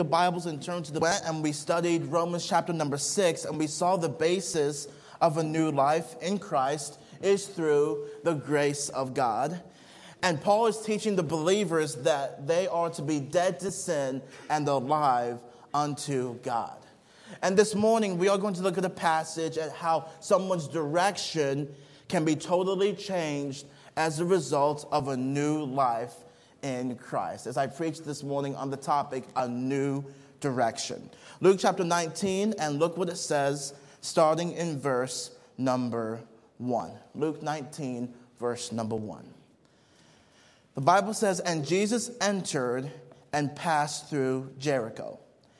the Bibles and turn to the went and we studied Romans chapter number 6, and we saw the basis of a new life in Christ is through the grace of God. And Paul is teaching the believers that they are to be dead to sin and alive unto God. And this morning we are going to look at a passage at how someone's direction can be totally changed as a result of a new life in Christ. As I preach this morning on the topic, a new direction. Luke chapter 19, and look what it says starting in verse number 1. Luke 19, verse number 1. The Bible says, "And Jesus entered and passed through Jericho.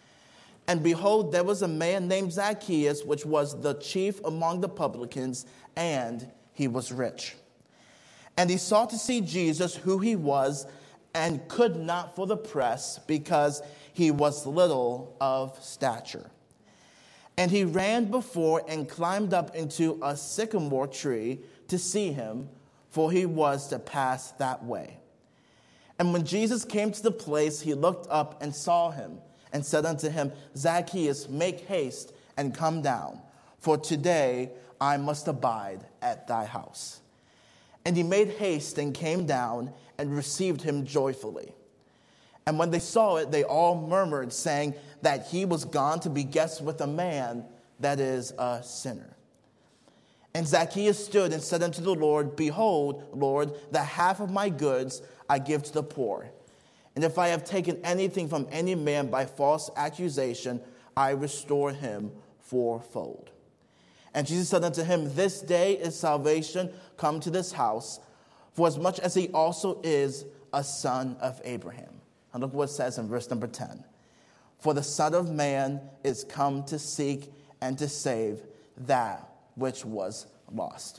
And behold, there was a man named Zacchaeus, which was the chief among the publicans, and he was rich. And he sought to see Jesus, who he was, and could not for the press, because he was little of stature. And he ran before and climbed up into a sycamore tree to see him, for he was to pass that way. And when Jesus came to the place, he looked up and saw him, and said unto him, Zacchaeus, make haste and come down, for today I must abide at thy house. And he made haste and came down and received him joyfully. And when they saw it, they all murmured, saying that he was gone to be guest with a man that is a sinner. And Zacchaeus stood and said unto the Lord, Behold, Lord, the half of my goods I give to the poor. And if I have taken anything from any man by false accusation, I restore him fourfold. And Jesus said unto him, This day is salvation come to this house, for as much as he also is a son of Abraham. And look what it says in verse number 10. For the Son of Man is come to seek and to save that which was lost.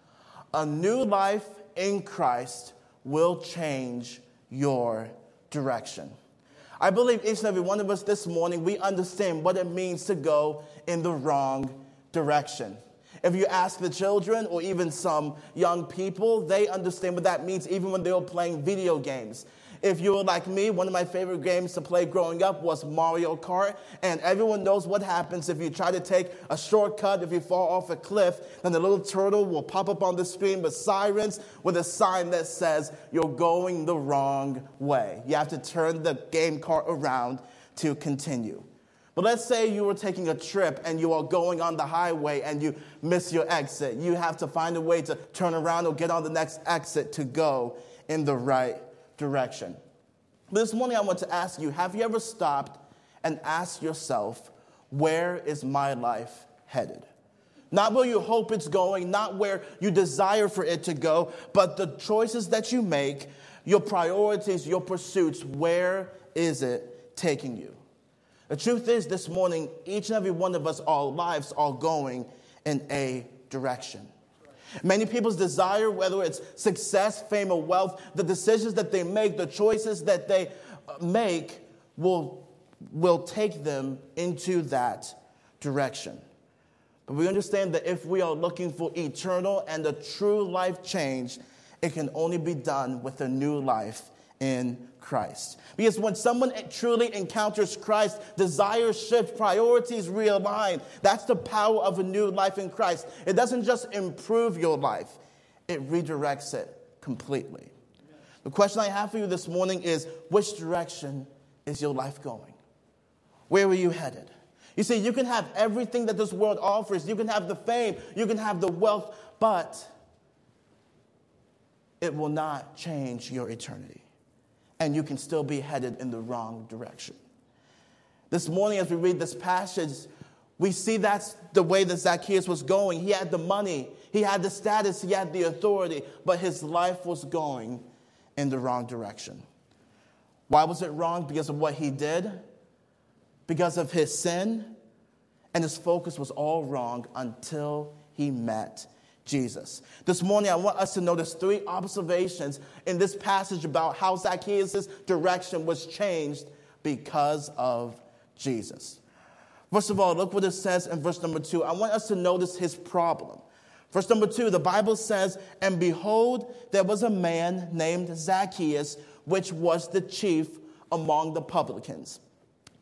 A new life in Christ will change your direction. I believe each and every one of us this morning, we understand what it means to go in the wrong direction. If you ask the children or even some young people, they understand what that means even when they were playing video games. If you were like me, one of my favorite games to play growing up was Mario Kart. And everyone knows what happens if you try to take a shortcut. If you fall off a cliff, then the little turtle will pop up on the screen with sirens with a sign that says you're going the wrong way. You have to turn the game cart around to continue. But let's say you were taking a trip and you are going on the highway and you miss your exit. You have to find a way to turn around or get on the next exit to go in the right direction. This morning I want to ask you, have you ever stopped and asked yourself, where is my life headed? Not where you hope it's going, not where you desire for it to go, but the choices that you make, your priorities, your pursuits, where is it taking you? The truth is, this morning, each and every one of us, our lives are going in a direction. Many people's desire, whether it's success, fame, or wealth, the decisions that they make, the choices that they make will take them into that direction. But we understand that if we are looking for eternal and a true life change, it can only be done with a new life in Christ. Because when someone truly encounters Christ, desires shift, priorities realign. That's the power of a new life in Christ. It doesn't just improve your life, it redirects it completely. The question I have for you this morning is, which direction is your life going? Where are you headed? You see, you can have everything that this world offers. You can have the fame, you can have the wealth, but it will not change your eternity. And you can still be headed in the wrong direction. This morning, as we read this passage, we see that's the way that Zacchaeus was going. He had the money, he had the status, he had the authority, but his life was going in the wrong direction. Why was it wrong? Because of what he did, because of his sin, and his focus was all wrong until he met Jesus. This morning, I want us to notice 3 observations in this passage about how Zacchaeus' direction was changed because of Jesus. First of all, look what it says in verse number 2. I want us to notice his problem. Verse number 2, the Bible says, And behold, there was a man named Zacchaeus, which was the chief among the publicans.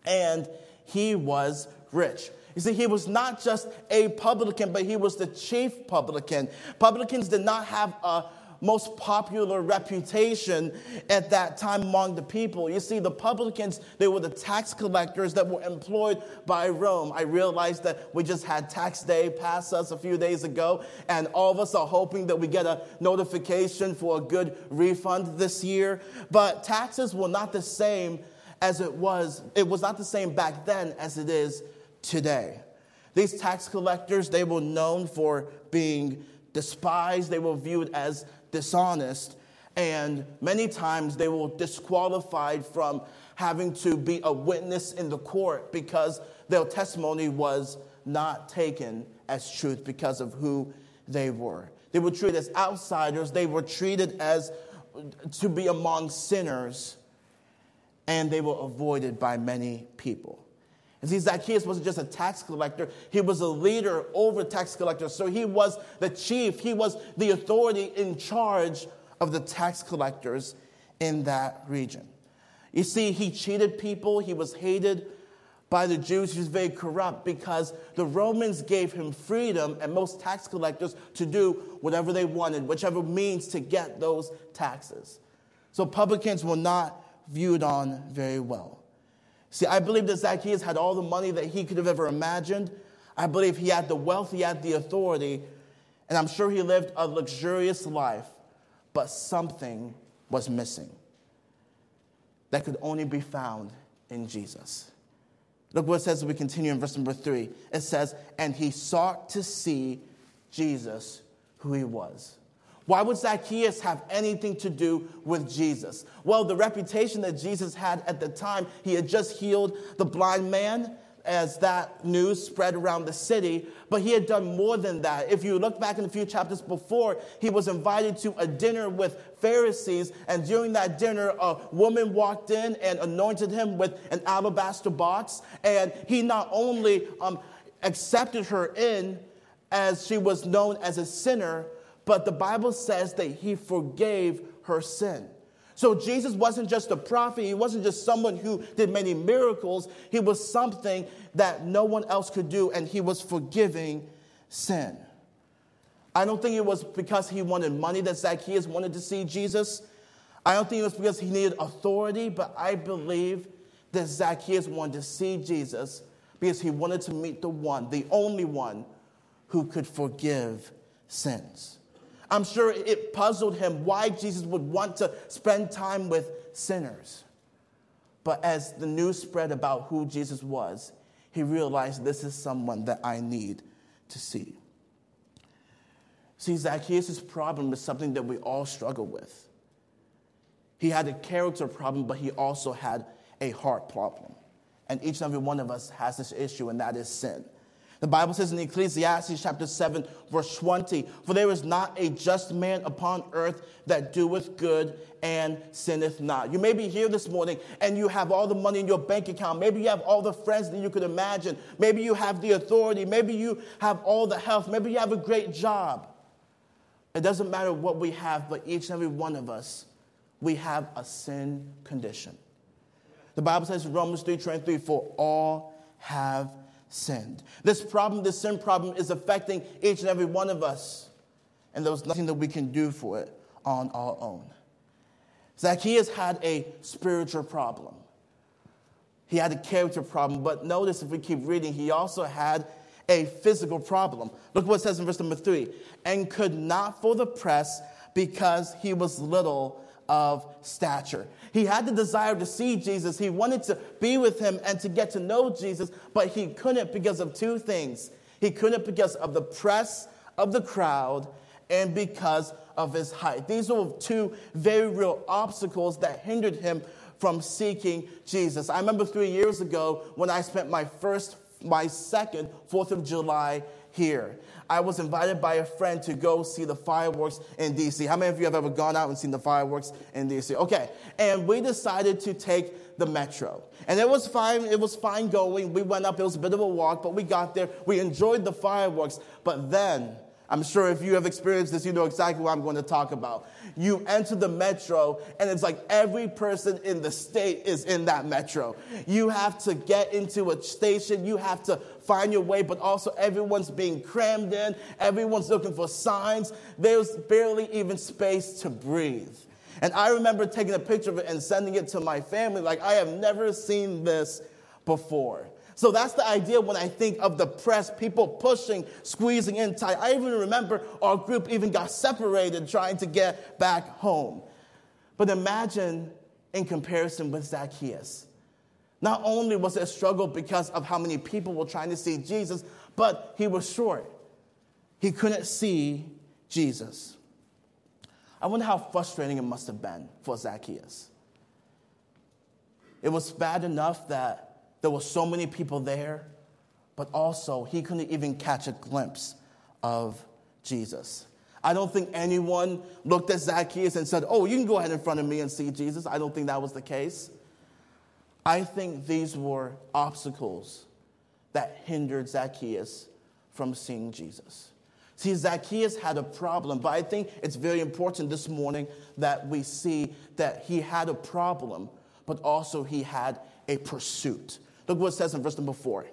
and he was rich. You see, he was not just a publican, but he was the chief publican. Publicans did not have a most popular reputation at that time among the people. You see, the publicans, they were the tax collectors that were employed by Rome. I realized that we just had tax day pass us a few days ago, and all of us are hoping that we get a notification for a good refund this year. But taxes were not the same as it was not the same back then as it is today. These tax collectors, they were known for being despised. They were viewed as dishonest, and many times they were disqualified from having to be a witness in the court because their testimony was not taken as truth because of who they were. They were treated as outsiders. They were treated as to be among sinners, and they were avoided by many people. And see, Zacchaeus wasn't just a tax collector. He was a leader over tax collectors. So he was the chief. He was the authority in charge of the tax collectors in that region. You see, he cheated people. He was hated by the Jews. He was very corrupt because the Romans gave him freedom and most tax collectors to do whatever they wanted, whichever means to get those taxes. So publicans were not viewed on very well. See, I believe that Zacchaeus had all the money that he could have ever imagined. I believe he had the wealth, he had the authority, and I'm sure he lived a luxurious life, but something was missing that could only be found in Jesus. Look what it says as we continue in verse number 3. It says, and he sought to see Jesus, who he was. Why would Zacchaeus have anything to do with Jesus? Well, the reputation that Jesus had at the time, he had just healed the blind man as that news spread around the city, but he had done more than that. If you look back in a few chapters before, he was invited to a dinner with Pharisees, and during that dinner, a woman walked in and anointed him with an alabaster box, and he not only accepted her in as she was known as a sinner, but the Bible says that he forgave her sin. So Jesus wasn't just a prophet. He wasn't just someone who did many miracles. He was something that no one else could do, and he was forgiving sin. I don't think it was because he wanted money that Zacchaeus wanted to see Jesus. I don't think it was because he needed authority, but I believe that Zacchaeus wanted to see Jesus because he wanted to meet the one, the only one, who could forgive sins. I'm sure it puzzled him why Jesus would want to spend time with sinners. But as the news spread about who Jesus was, he realized this is someone that I need to see. See, Zacchaeus' problem is something that we all struggle with. He had a character problem, but he also had a heart problem. And each and every one of us has this issue, and that is sin. The Bible says in Ecclesiastes chapter 7, verse 20, for there is not a just man upon earth that doeth good and sinneth not. You may be here this morning and you have all the money in your bank account. Maybe you have all the friends that you could imagine. Maybe you have the authority. Maybe you have all the health. Maybe you have a great job. It doesn't matter what we have, but each and every one of us, we have a sin condition. The Bible says in Romans 3:23, for all have sinned. This sin problem is affecting each and every one of us. And there was nothing that we can do for it on our own. Zacchaeus had a spiritual problem. He had a character problem. But notice if we keep reading, he also had a physical problem. Look what it says in verse number 3. And could not for the press because he was little of stature. He had the desire to see Jesus. He wanted to be with him and to get to know Jesus, but he couldn't because of two things. He couldn't because of the press of the crowd and because of his height. These were two very real obstacles that hindered him from seeking Jesus. I remember 3 years ago when I spent my second 4th of July here. I was invited by a friend to go see the fireworks in D.C. How many of you have ever gone out and seen the fireworks in D.C.? Okay. And we decided to take the metro. And it was fine. It was fine going. We went up. It was a bit of a walk, but we got there. We enjoyed the fireworks. But then I'm sure if you have experienced this, you know exactly what I'm going to talk about. You enter the metro, and it's like every person in the state is in that metro. You have to get into a station. You have to find your way, but also everyone's being crammed in. Everyone's looking for signs. There's barely even space to breathe. And I remember taking a picture of it and sending it to my family like, I have never seen this before. So that's the idea when I think of the press, people pushing, squeezing in tight. I even remember our group even got separated trying to get back home. But imagine in comparison with Zacchaeus. Not only was it a struggle because of how many people were trying to see Jesus, but he was short. He couldn't see Jesus. I wonder how frustrating it must have been for Zacchaeus. It was bad enough that there were so many people there, but also he couldn't even catch a glimpse of Jesus. I don't think anyone looked at Zacchaeus and said, oh, you can go ahead in front of me and see Jesus. I don't think that was the case. I think these were obstacles that hindered Zacchaeus from seeing Jesus. See, Zacchaeus had a problem, but I think it's very important this morning that we see that he had a problem, but also he had a pursuit. Look what it says in verse number 4.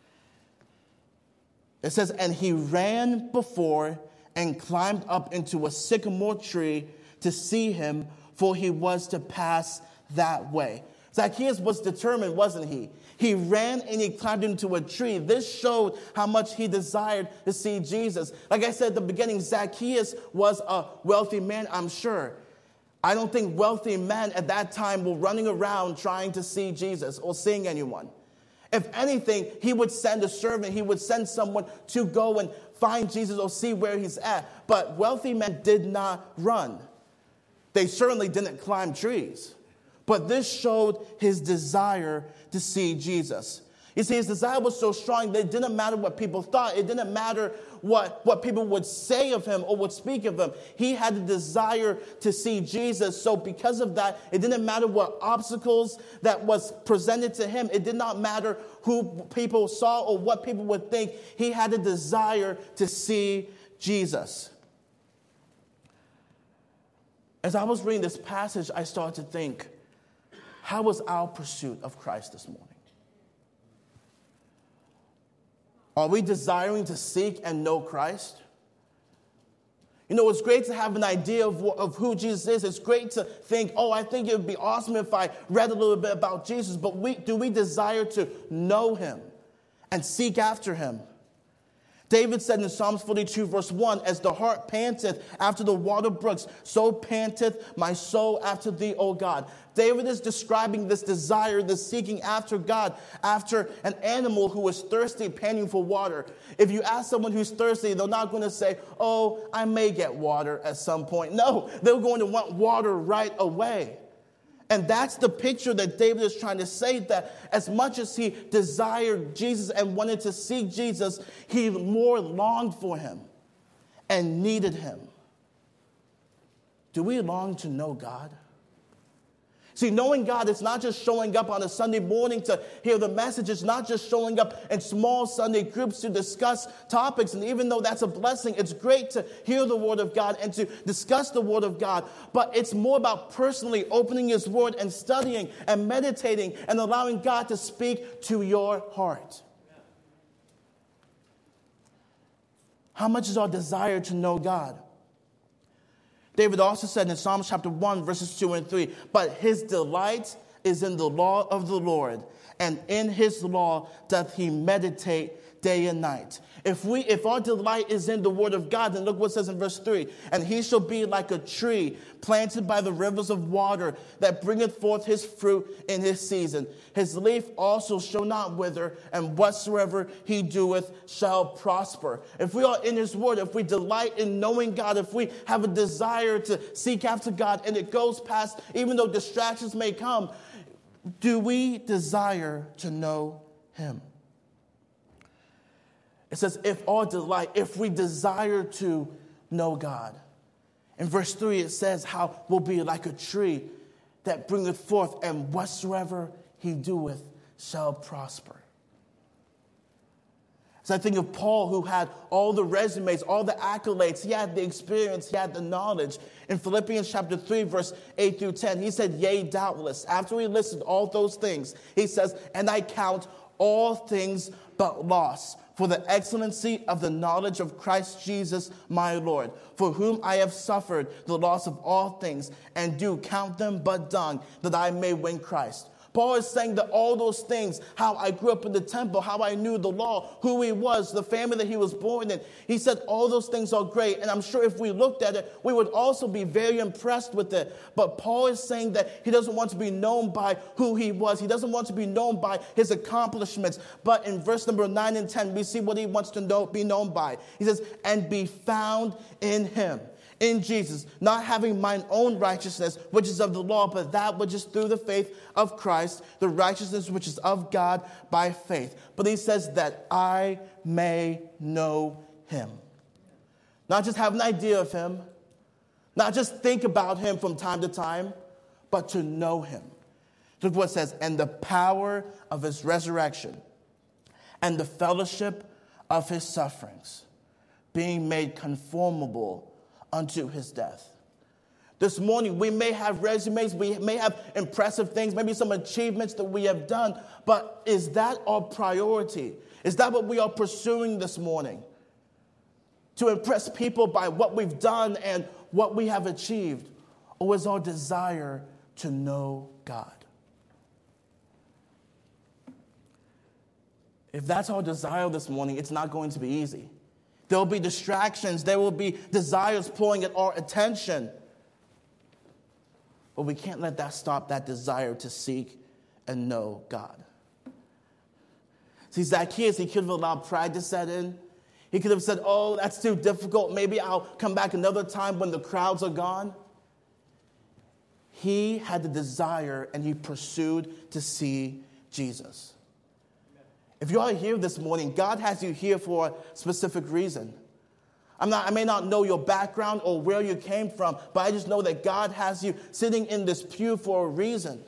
It says, and he ran before and climbed up into a sycamore tree to see him, for he was to pass that way. Zacchaeus was determined, wasn't he? He ran and he climbed into a tree. This showed how much he desired to see Jesus. Like I said at the beginning, Zacchaeus was a wealthy man, I'm sure. I don't think wealthy men at that time were running around trying to see Jesus or seeing anyone. If anything, he would send a servant, he would send someone to go and find Jesus or see where he's at. But wealthy men did not run. They certainly didn't climb trees. But this showed his desire to see Jesus. You see, his desire was so strong that it didn't matter what people thought. It didn't matter what people would say of him or would speak of him. He had the desire to see Jesus. So because of that, it didn't matter what obstacles that was presented to him. It did not matter who people saw or what people would think. He had a desire to see Jesus. As I was reading this passage, I started to think, how was our pursuit of Christ this morning? Are we desiring to seek and know Christ? You know, it's great to have an idea of who Jesus is. It's great to think, oh, I think it would be awesome if I read a little bit about Jesus. But do we desire to know him and seek after him? David said in Psalms 42, verse 1, as the hart panteth after the water brooks, so panteth my soul after thee, O God. David is describing this desire, this seeking after God, after an animal who is thirsty, panting for water. If you ask someone who's thirsty, they're not going to say, oh, I may get water at some point. No, they're going to want water right away. And that's the picture that David is trying to say, that as much as he desired Jesus and wanted to see Jesus, he more longed for him and needed him. Do we long to know God? See, knowing God is not just showing up on a Sunday morning to hear the message. It's not just showing up in small Sunday groups to discuss topics. And even though that's a blessing, it's great to hear the Word of God and to discuss the Word of God. But it's more about personally opening His Word and studying and meditating and allowing God to speak to your heart. How much is our desire to know God? David also said in Psalms chapter 1, verses 2 and 3, but his delight is in the law of the Lord, and in his law doth he meditate day and night. If our delight is in the word of God, then look what it says in verse 3. And he shall be like a tree planted by the rivers of water that bringeth forth his fruit in his season. His leaf also shall not wither, and whatsoever he doeth shall prosper. If we are in his word, if we delight in knowing God, if we have a desire to seek after God, and it goes past, even though distractions may come, do we desire to know him? It says, if we desire to know God. In verse 3, it says how we'll be like a tree that bringeth forth, and whatsoever he doeth shall prosper. So I think of Paul, who had all the resumes, all the accolades. He had the experience. He had the knowledge. In Philippians chapter 3, verse 8 through 10, he said, yea, doubtless. After he listed all those things, he says, and I count all things but loss for the excellency of the knowledge of Christ Jesus my Lord, for whom I have suffered the loss of all things, and do count them but dung, that I may win Christ. Paul is saying that all those things, how I grew up in the temple, how I knew the law, who he was, the family that he was born in, he said all those things are great. And I'm sure if we looked at it, we would also be very impressed with it. But Paul is saying that he doesn't want to be known by who he was. He doesn't want to be known by his accomplishments. But in verse number 9 and 10, we see what he wants to be known by. He says, and be found in him. In Jesus, not having mine own righteousness, which is of the law, but that which is through the faith of Christ, the righteousness which is of God by faith. But he says that I may know him. Not just have an idea of him, not just think about him from time to time, but to know him. Look what it says, and the power of his resurrection, and the fellowship of his sufferings, being made conformable unto his death. This morning, we may have resumes, we may have impressive things, maybe some achievements that we have done, but is that our priority? Is that what we are pursuing this morning? To impress people by what we've done and what we have achieved? Or is our desire to know God? If that's our desire this morning, it's not going to be easy. There will be distractions. There will be desires pulling at our attention. But we can't let that stop that desire to seek and know God. See, Zacchaeus, he could have allowed pride to set in. He could have said, oh, that's too difficult. Maybe I'll come back another time when the crowds are gone. He had the desire and he pursued to see Jesus. If you are here this morning, God has you here for a specific reason. I may not know your background or where you came from, but I just know that God has you sitting in this pew for a reason.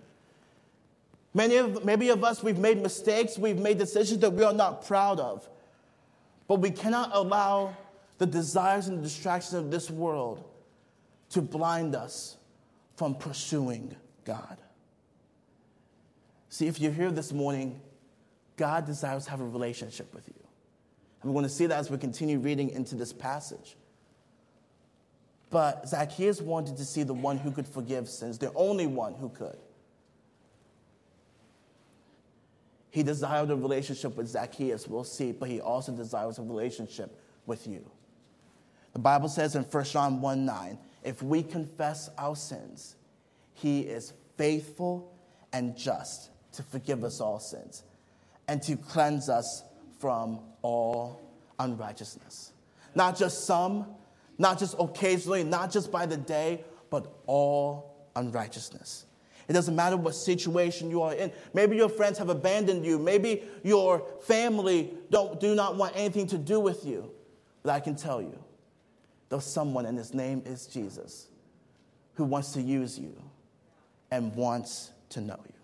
Maybe of us, we've made mistakes, we've made decisions that we are not proud of. But we cannot allow the desires and the distractions of this world to blind us from pursuing God. See, if you're here this morning, God desires to have a relationship with you. And we're going to see that as we continue reading into this passage. But Zacchaeus wanted to see the one who could forgive sins, the only one who could. He desired a relationship with Zacchaeus, we'll see, but he also desires a relationship with you. The Bible says in 1 John 1:9, if we confess our sins, he is faithful and just to forgive us all sins and to cleanse us from all unrighteousness. Not just some, not just occasionally, not just by the day, but all unrighteousness. It doesn't matter what situation you are in. Maybe your friends have abandoned you. Maybe your family do not want anything to do with you. But I can tell you, there's someone, and his name is Jesus, who wants to use you and wants to know you.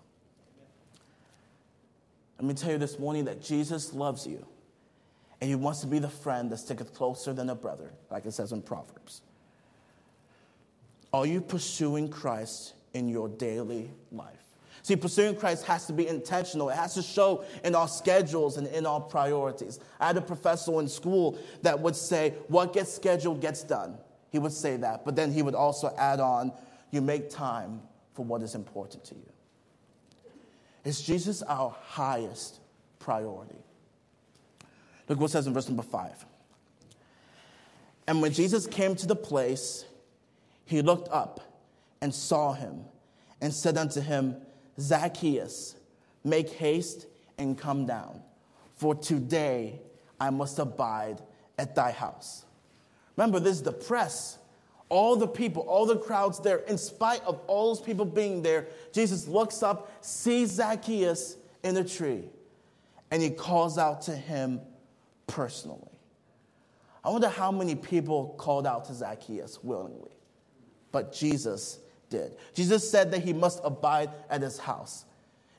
Let me tell you this morning that Jesus loves you, and he wants to be the friend that sticketh closer than a brother, like it says in Proverbs. Are you pursuing Christ in your daily life? See, pursuing Christ has to be intentional. It has to show in our schedules and in our priorities. I had a professor in school that would say, what gets scheduled gets done. He would say that, but then he would also add on, you make time for what is important to you. Is Jesus our highest priority? Look what it says in verse number 5. And when Jesus came to the place, he looked up and saw him and said unto him, Zacchaeus, make haste and come down, for today I must abide at thy house. Remember, this is the press. All the people, all the crowds there, in spite of all those people being there, Jesus looks up, sees Zacchaeus in a tree, and he calls out to him personally. I wonder how many people called out to Zacchaeus willingly, but Jesus did. Jesus said that he must abide at his house.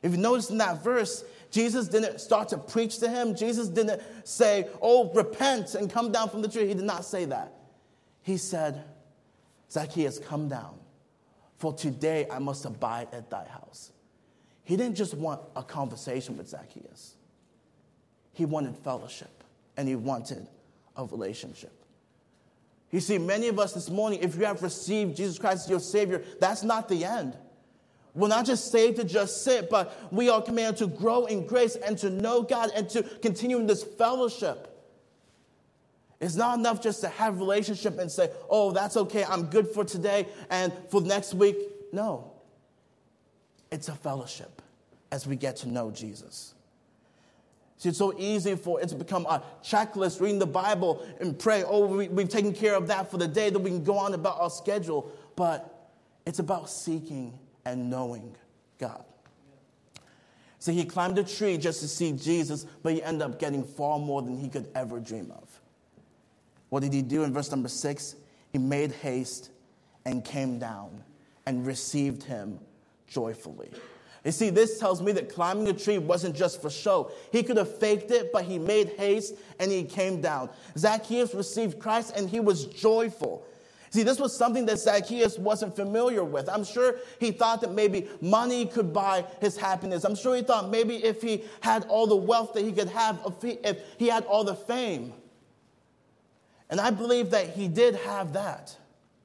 If you notice in that verse, Jesus didn't start to preach to him. Jesus didn't say, oh, repent and come down from the tree. He did not say that. He said, Zacchaeus, come down, for today I must abide at thy house. He didn't just want a conversation with Zacchaeus. He wanted fellowship, and he wanted a relationship. You see, many of us this morning, if you have received Jesus Christ as your Savior, that's not the end. We're not just saved to just sit, but we are commanded to grow in grace and to know God and to continue in this fellowship. It's not enough just to have a relationship and say, oh, that's okay, I'm good for today and for next week. No. It's a fellowship as we get to know Jesus. See, it's so easy for it to become a checklist, reading the Bible and pray, oh, we've taken care of that for the day, that we can go on about our schedule. But it's about seeking and knowing God. So he climbed a tree just to see Jesus, but he ended up getting far more than he could ever dream of. What did he do in verse number 6? He made haste and came down and received him joyfully. You see, this tells me that climbing a tree wasn't just for show. He could have faked it, but he made haste and he came down. Zacchaeus received Christ and he was joyful. See, this was something that Zacchaeus wasn't familiar with. I'm sure he thought that maybe money could buy his happiness. I'm sure he thought maybe if he had all the wealth that he could have, if he had all the fame. And I believe that he did have that.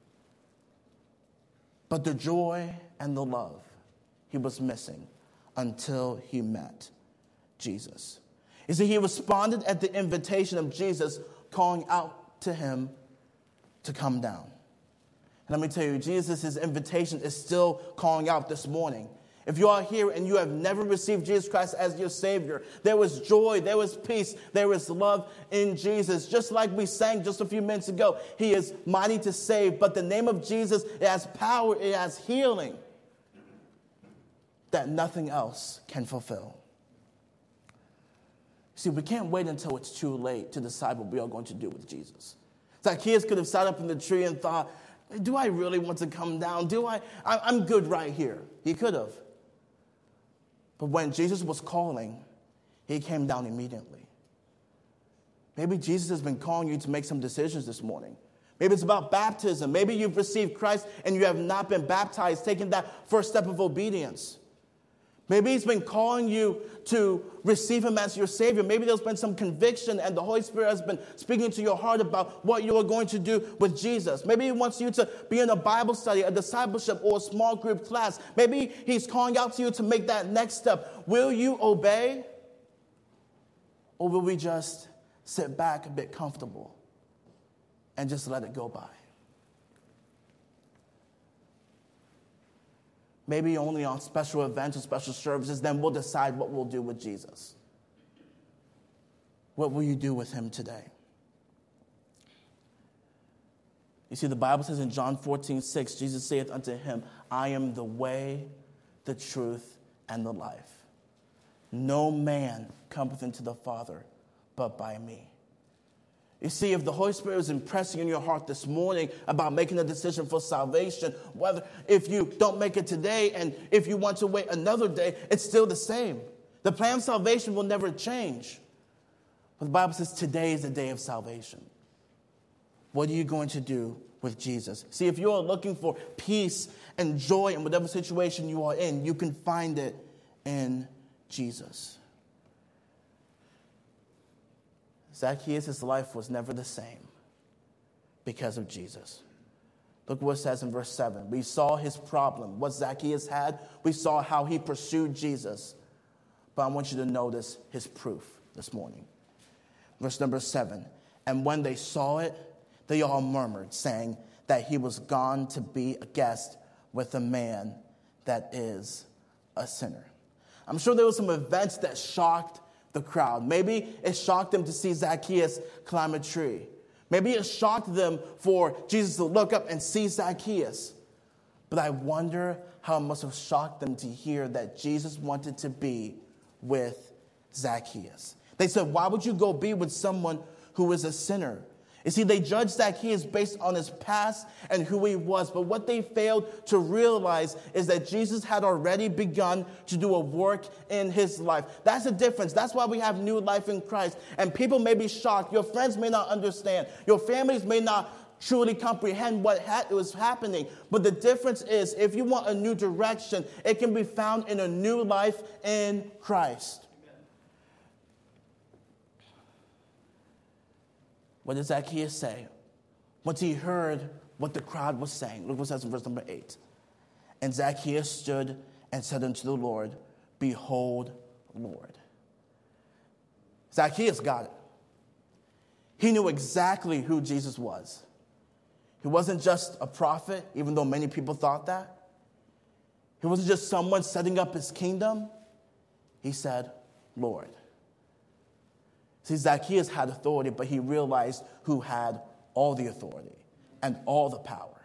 But the joy and the love he was missing until he met Jesus. You see, he responded at the invitation of Jesus, calling out to him to come down. And let me tell you, Jesus' invitation is still calling out this morning. If you are here and you have never received Jesus Christ as your Savior, there was joy, there was peace, there was love in Jesus. Just like we sang just a few minutes ago, he is mighty to save, but the name of Jesus, it has power, it has healing that nothing else can fulfill. See, we can't wait until it's too late to decide what we are going to do with Jesus. Zacchaeus could have sat up in the tree and thought, do I really want to come down? I'm good right here. He could have. But when Jesus was calling, he came down immediately. Maybe Jesus has been calling you to make some decisions this morning. Maybe it's about baptism. Maybe you've received Christ and you have not been baptized, taking that first step of obedience. Maybe he's been calling you to receive him as your Savior. Maybe there's been some conviction and the Holy Spirit has been speaking to your heart about what you are going to do with Jesus. Maybe he wants you to be in a Bible study, a discipleship, or a small group class. Maybe he's calling out to you to make that next step. Will you obey? Or will we just sit back a bit comfortable and just let it go by? Maybe only on special events or special services, then we'll decide what we'll do with Jesus. What will you do with him today? You see, the Bible says in John 14:6, Jesus saith unto him, I am the way, the truth, and the life. No man cometh into the Father but by me. You see, if the Holy Spirit is impressing in your heart this morning about making a decision for salvation, whether if you don't make it today and if you want to wait another day, it's still the same. The plan of salvation will never change. But the Bible says today is the day of salvation. What are you going to do with Jesus? See, if you are looking for peace and joy in whatever situation you are in, you can find it in Jesus. Zacchaeus' life was never the same because of Jesus. Look what it says in verse 7. We saw his problem, what Zacchaeus had. We saw how he pursued Jesus. But I want you to notice his proof this morning. Verse number 7. And when they saw it, they all murmured, saying that he was gone to be a guest with a man that is a sinner. I'm sure there were some events that shocked the crowd. Maybe it shocked them to see Zacchaeus climb a tree. Maybe it shocked them for Jesus to look up and see Zacchaeus. But I wonder how it must have shocked them to hear that Jesus wanted to be with Zacchaeus. They said, why would you go be with someone who is a sinner? You see, they judged Zacchaeus based on his past and who he was. But what they failed to realize is that Jesus had already begun to do a work in his life. That's the difference. That's why we have new life in Christ. And people may be shocked. Your friends may not understand. Your families may not truly comprehend what was happening. But the difference is, if you want a new direction, it can be found in a new life in Christ. What did Zacchaeus say? Once he heard what the crowd was saying. Look what it says in verse number 8. And Zacchaeus stood and said unto the Lord, Behold, Lord. Zacchaeus got it. He knew exactly who Jesus was. He wasn't just a prophet, even though many people thought that. He wasn't just someone setting up his kingdom. He said, Lord. See, Zacchaeus had authority, but he realized who had all the authority and all the power.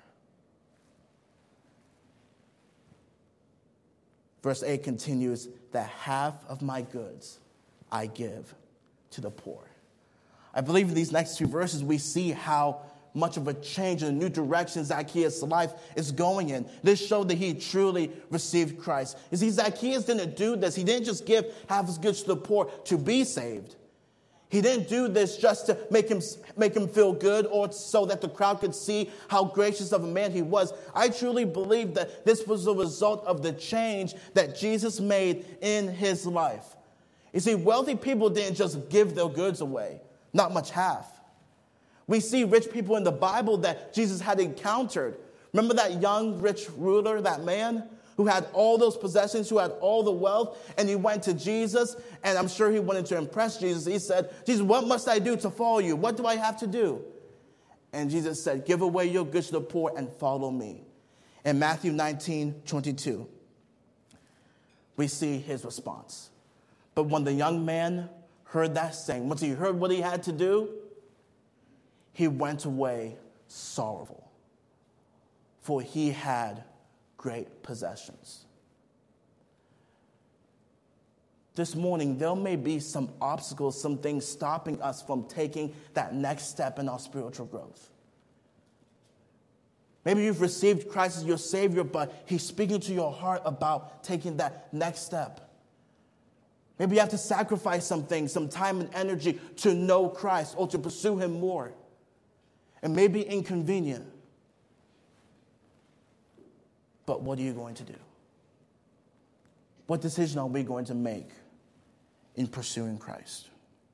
Verse 8 continues, that half of my goods I give to the poor. I believe in these next two verses we see how much of a change and a new direction Zacchaeus' life is going in. This showed that he truly received Christ. You see, Zacchaeus didn't do this. He didn't just give half his goods to the poor to be saved. He didn't do this just to make him feel good or so that the crowd could see how gracious of a man he was. I truly believe that this was the result of the change that Jesus made in his life. You see, wealthy people didn't just give their goods away, not much half. We see rich people in the Bible that Jesus had encountered. Remember that young rich ruler, that man who had all those possessions, who had all the wealth, and he went to Jesus, and I'm sure he wanted to impress Jesus. He said, Jesus, what must I do to follow you? What do I have to do? And Jesus said, give away your goods to the poor and follow me. In Matthew 19:22, we see his response. But when the young man heard that saying, once he heard what he had to do, he went away sorrowful, for he had great possessions. This morning, there may be some obstacles, some things stopping us from taking that next step in our spiritual growth. Maybe you've received Christ as your Savior, but he's speaking to your heart about taking that next step. Maybe you have to sacrifice some things, some time and energy to know Christ or to pursue him more. It may be inconvenient. But what are you going to do? What decision are we going to make in pursuing Christ?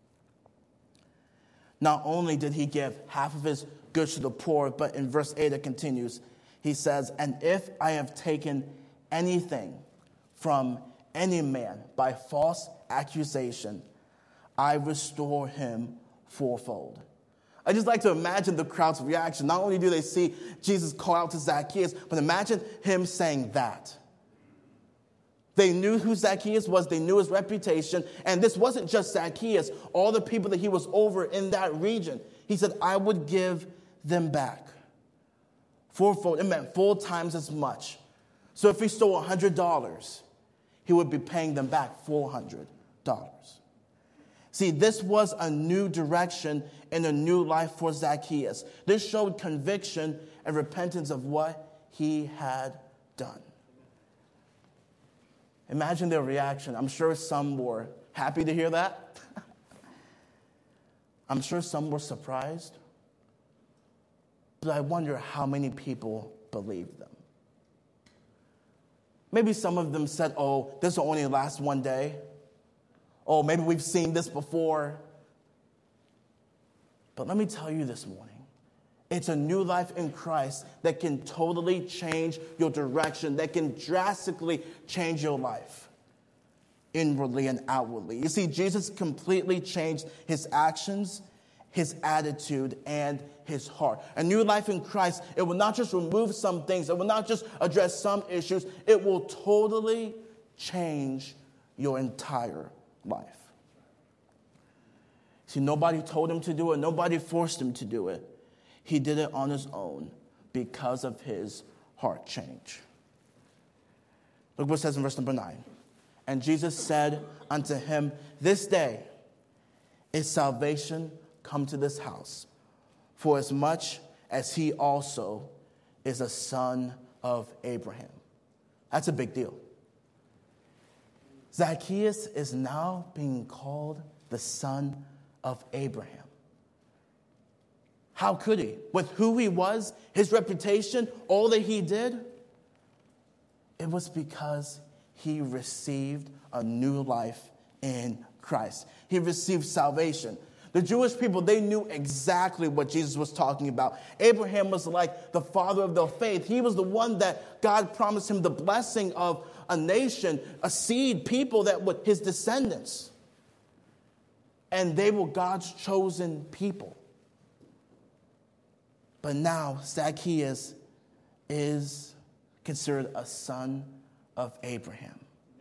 Not only did he give half of his goods to the poor, but in verse 8 it continues. He says, and if I have taken anything from any man by false accusation, I restore him fourfold. I just like to imagine the crowd's reaction. Not only do they see Jesus call out to Zacchaeus, but imagine him saying that. They knew who Zacchaeus was. They knew his reputation. And this wasn't just Zacchaeus. All the people that he was over in that region. He said, I would give them back fourfold. It meant 4 times as much. So if he stole $100, he would be paying them back $400. See, this was a new direction and a new life for Zacchaeus. This showed conviction and repentance of what he had done. Imagine their reaction. I'm sure some were happy to hear that. I'm sure some were surprised. But I wonder how many people believed them. Maybe some of them said, oh, this will only last one day. Oh, maybe we've seen this before. But let me tell you this morning, it's a new life in Christ that can totally change your direction, that can drastically change your life, inwardly and outwardly. You see, Jesus completely changed his actions, his attitude, and his heart. A new life in Christ, it will not just remove some things, it will not just address some issues, it will totally change your entire life. See, nobody told him to do it. Nobody forced him to do it. He did it on his own because of his heart change. Look what it says in verse number 9. And Jesus said unto him, this day is salvation come to this house, for as much as he also is a son of Abraham. That's a big deal. Zacchaeus is now being called the son of Abraham. How could he? With who he was, his reputation, all that he did? It was because he received a new life in Christ. He received salvation. The Jewish people, they knew exactly what Jesus was talking about. Abraham was like the father of their faith. He was the one that God promised him the blessing of a nation, a seed, people that would his descendants. And they were God's chosen people. But now Zacchaeus is considered a son of Abraham.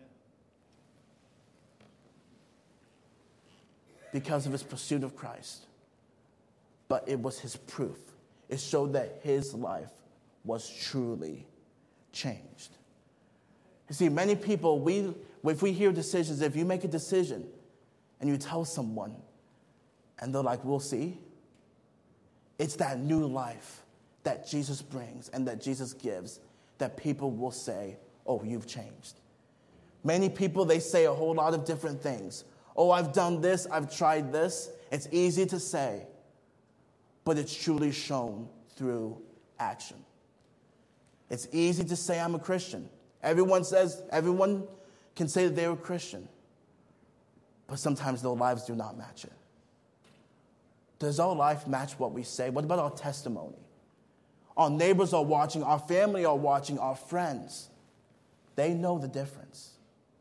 Because of his pursuit of Christ. But it was his proof. It showed that his life was truly changed. You see, many people, if we hear decisions, if you make a decision and you tell someone and they're like, we'll see, it's that new life that Jesus brings and that Jesus gives that people will say, oh, you've changed. Many people, they say a whole lot of different things. Oh, I've done this, I've tried this. It's easy to say, but it's truly shown through action. It's easy to say I'm a Christian. Everyone can say that they're a Christian, but sometimes their lives do not match it. Does our life match what we say? What about our testimony? Our neighbors are watching, our family are watching, our friends. They know the difference.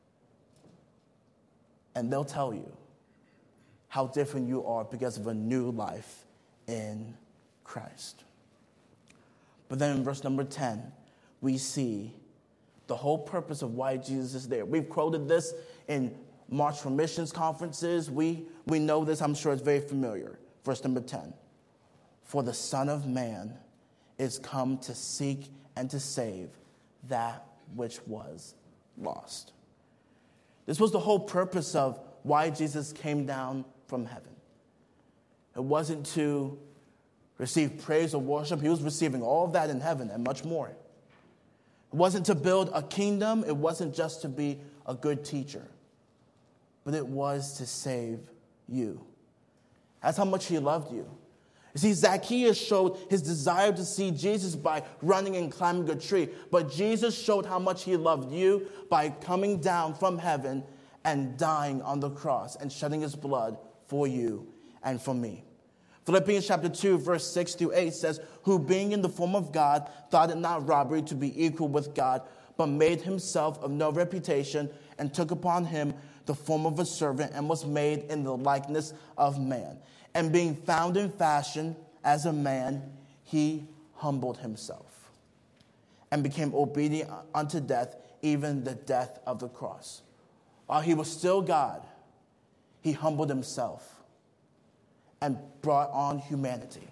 And they'll tell you how different you are because of a new life in Christ. But then in verse number 10, we see the whole purpose of why Jesus is there. We've quoted this in March for Missions conferences. We know this. I'm sure it's very familiar. Verse number 10. For the Son of Man is come to seek and to save that which was lost. This was the whole purpose of why Jesus came down from heaven. It wasn't to receive praise or worship. He was receiving all of that in heaven and much more. It wasn't to build a kingdom. It wasn't just to be a good teacher. But it was to save you. That's how much he loved you. You see, Zacchaeus showed his desire to see Jesus by running and climbing a tree. But Jesus showed how much he loved you by coming down from heaven and dying on the cross and shedding his blood for you and for me. Philippians chapter 2, verse 6 through 8 says, who being in the form of God, thought it not robbery to be equal with God, but made himself of no reputation and took upon him the form of a servant and was made in the likeness of man. And being found in fashion as a man, he humbled himself and became obedient unto death, even the death of the cross. While he was still God, he humbled himself and brought on humanity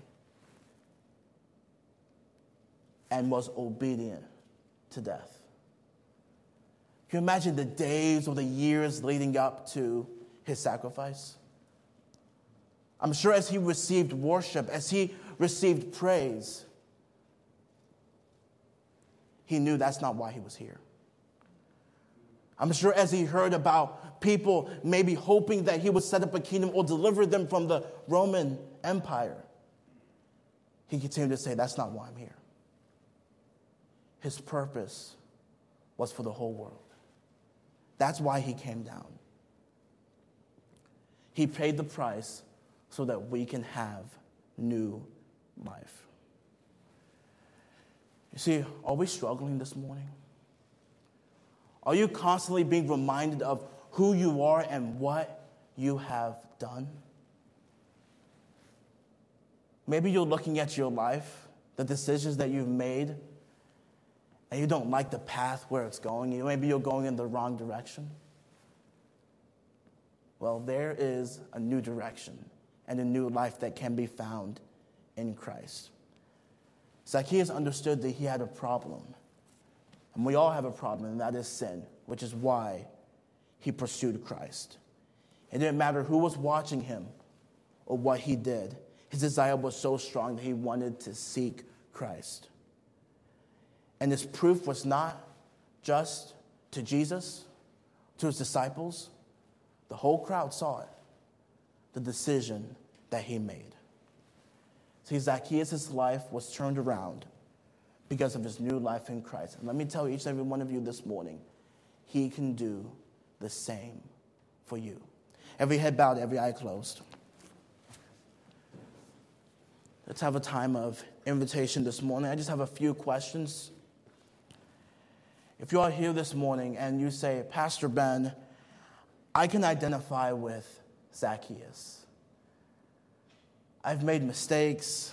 and was obedient to death. Can you imagine the days or the years leading up to his sacrifice? I'm sure as he received worship, as he received praise, he knew that's not why he was here. I'm sure as he heard about people maybe hoping that he would set up a kingdom or deliver them from the Roman Empire, he continued to say, that's not why I'm here. His purpose was for the whole world. That's why he came down. He paid the price so that we can have new life. You see, are we struggling this morning? Are you constantly being reminded of who you are and what you have done? Maybe you're looking at your life, the decisions that you've made, and you don't like the path where it's going. Maybe you're going in the wrong direction. Well, there is a new direction and a new life that can be found in Christ. Zacchaeus understood that he had a problem. And we all have a problem, and that is sin, which is why he pursued Christ. It didn't matter who was watching him or what he did. His desire was so strong that he wanted to seek Christ. And this proof was not just to Jesus, to his disciples. The whole crowd saw it, the decision that he made. See, Zacchaeus' life was turned around because of his new life in Christ. And let me tell each and every one of you this morning, he can do the same for you. Every head bowed, every eye closed. Let's have a time of invitation this morning. I just have a few questions. If you are here this morning and you say, Pastor Ben, I can identify with Zacchaeus. I've made mistakes.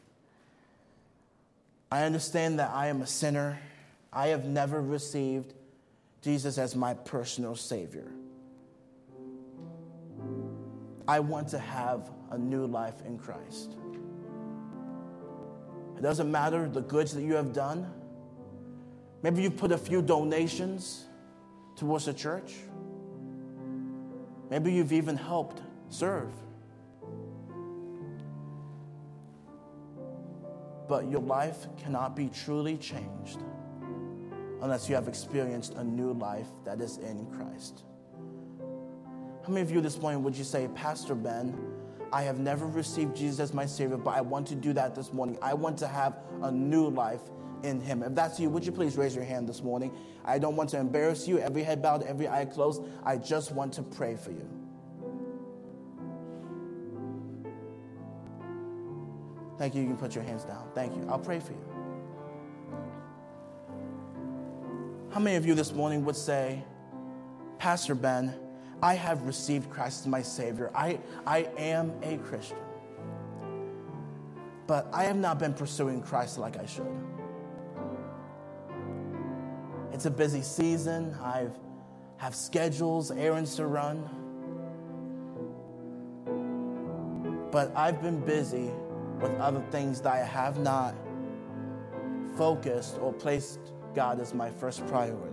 I understand that I am a sinner. I have never received Jesus as my personal Savior. I want to have a new life in Christ. It doesn't matter the goods that you have done. Maybe you put a few donations towards the church. Maybe you've even helped serve. But your life cannot be truly changed unless you have experienced a new life that is in Christ. How many of you this morning would you say, Pastor Ben, I have never received Jesus as my Savior, but I want to do that this morning. I want to have a new life in him. If that's you, would you please raise your hand this morning? I don't want to embarrass you. Every head bowed, every eye closed. I just want to pray for you. Thank you. You can put your hands down. Thank you. I'll pray for you. How many of you this morning would say, Pastor Ben, I have received Christ as my Savior. I am a Christian. But I have not been pursuing Christ like I should. It's a busy season. I have schedules, errands to run. But I've been busy with other things that I have not focused or placed God as my first priority.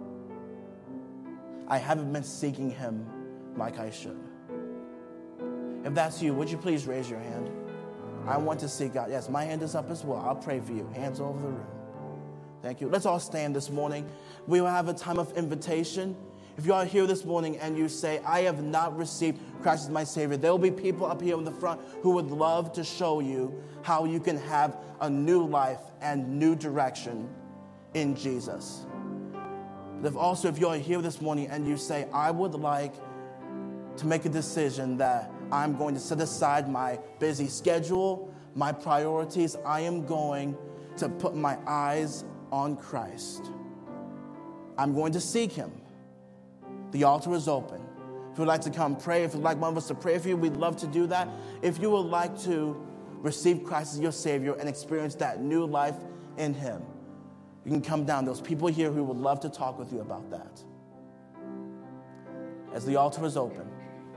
I haven't been seeking him like I should. If that's you, would you please raise your hand? I want to seek God. Yes, my hand is up as well. I'll pray for you. Hands over the room. Thank you. Let's all stand this morning. We will have a time of invitation. If you are here this morning and you say, I have not received Christ as my Savior, there will be people up here in the front who would love to show you how you can have a new life and new direction in Jesus. But if you are here this morning and you say, I would like to make a decision that I'm going to set aside my busy schedule, my priorities, I am going to put my eyes on Christ. I'm going to seek him. The altar is open. If you'd like to come pray, if you'd like one of us to pray for you, we'd love to do that. If you would like to receive Christ as your Savior and experience that new life in him, you can come down. There's people here who would love to talk with you about that. As the altar is open.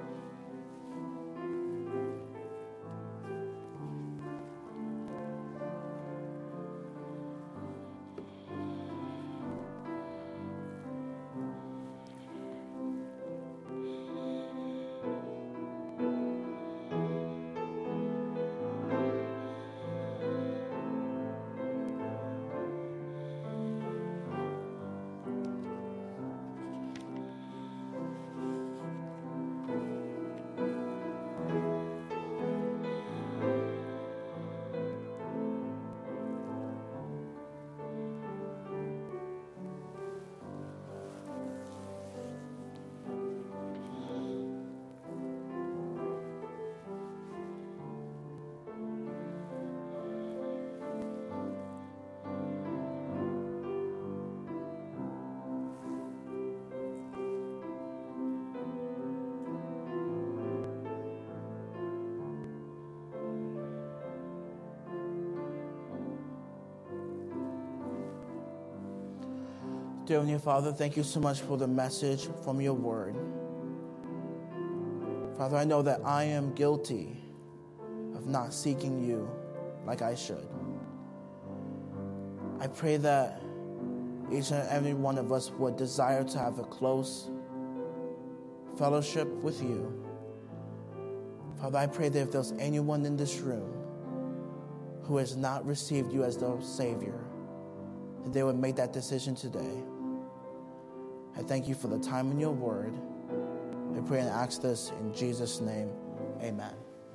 Dear Heavenly Father, thank you so much for the message from your word. Father, I know that I am guilty of not seeking you like I should. I pray that each and every one of us would desire to have a close fellowship with you. Father, I pray that if there's anyone in this room who has not received you as their Savior, that they would make that decision today. I thank you for the time in your word. I pray and ask this in Jesus' name. Amen.